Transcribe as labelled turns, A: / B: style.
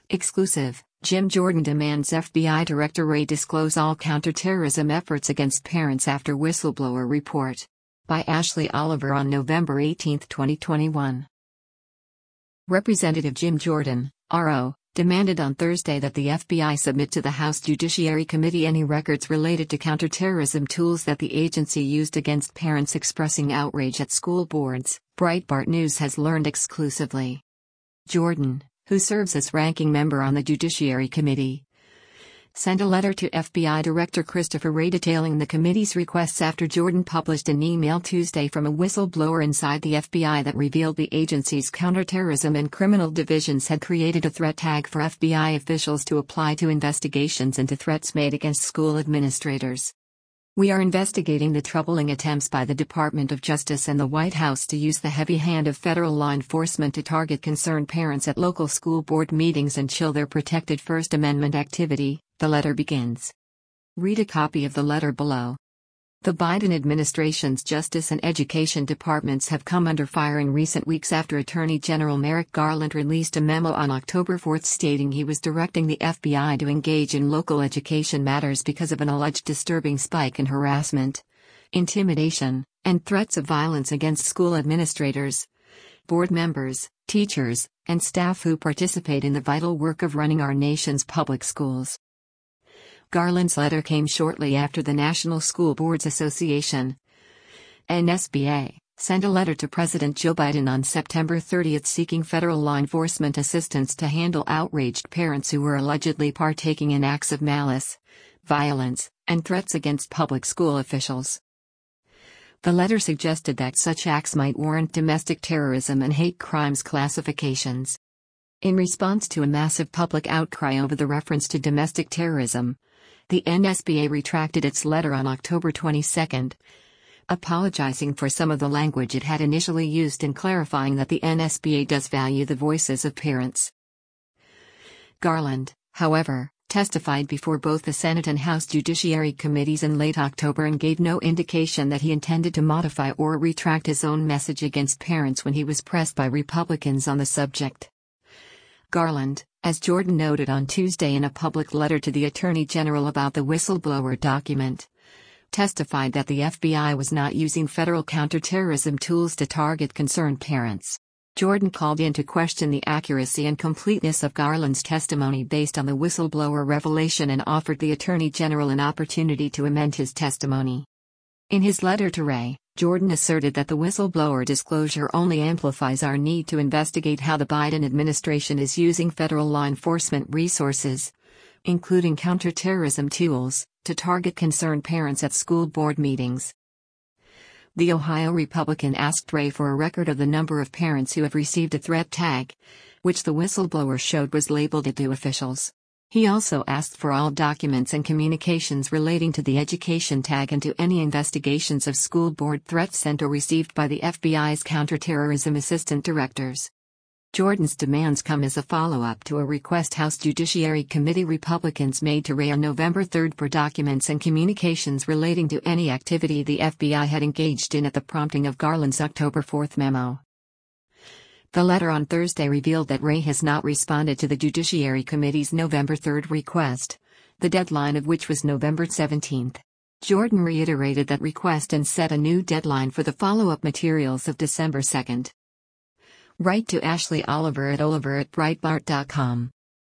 A: Exclusive, Jim Jordan demands FBI Director Wray disclose all counterterrorism efforts against parents after whistleblower report. By Ashley Oliver on November 18, 2021. Representative Jim Jordan, RO, demanded on Thursday that the FBI submit to the House Judiciary Committee any records related to counterterrorism tools that the agency used against parents expressing outrage at school boards, Breitbart News has learned exclusively. Jordan, who serves as ranking member on the Judiciary Committee, sent a letter to FBI Director Christopher Wray detailing the committee's requests after Jordan published an email Tuesday from a whistleblower inside the FBI that revealed the agency's counterterrorism and criminal divisions had created a threat tag for FBI officials to apply to investigations into threats made against school administrators. We are investigating the troubling attempts by the Department of Justice and the White House to use the heavy hand of federal law enforcement to target concerned parents at local school board meetings and chill their protected First Amendment activity, the letter begins. Read a copy of the letter below. The Biden administration's Justice and Education departments have come under fire in recent weeks after Attorney General Merrick Garland released a memo on October 4 stating he was directing the FBI to engage in local education matters because of an alleged disturbing spike in harassment, intimidation, and threats of violence against school administrators, board members, teachers, and staff who participate in the vital work of running our nation's public schools. Garland's letter came shortly after the National School Boards Association, NSBA, sent a letter to President Joe Biden on September 30 seeking federal law enforcement assistance to handle outraged parents who were allegedly partaking in acts of malice, violence, and threats against public school officials. The letter suggested that such acts might warrant domestic terrorism and hate crimes classifications. In response to a massive public outcry over the reference to domestic terrorism, the NSBA retracted its letter on October 22, apologizing for some of the language it had initially used and clarifying that the NSBA does value the voices of parents. Garland, however, testified before both the Senate and House Judiciary Committees in late October and gave no indication that he intended to modify or retract his own message against parents when he was pressed by Republicans on the subject. Garland, as Jordan noted on Tuesday in a public letter to the Attorney General about the whistleblower document, testified that the FBI was not using federal counterterrorism tools to target concerned parents. Jordan called into question the accuracy and completeness of Garland's testimony based on the whistleblower revelation and offered the Attorney General an opportunity to amend his testimony. In his letter to Wray, Jordan asserted that the whistleblower disclosure only amplifies our need to investigate how the Biden administration is using federal law enforcement resources, including counterterrorism tools, to target concerned parents at school board meetings. The Ohio Republican asked Wray for a record of the number of parents who have received a threat tag, which the whistleblower showed was labeled to officials. He also asked for all documents and communications relating to the education tag and to any investigations of school board threats sent or received by the FBI's counterterrorism assistant directors. Jordan's demands come as a follow-up to a request House Judiciary Committee Republicans made to Wray on November 3 for documents and communications relating to any activity the FBI had engaged in at the prompting of Garland's October 4 memo. The letter on Thursday revealed that Wray has not responded to the Judiciary Committee's November 3 request, the deadline of which was November 17. Jordan reiterated that request and set a new deadline for the follow-up materials of December 2. Write to Ashley Oliver at Breitbart.com.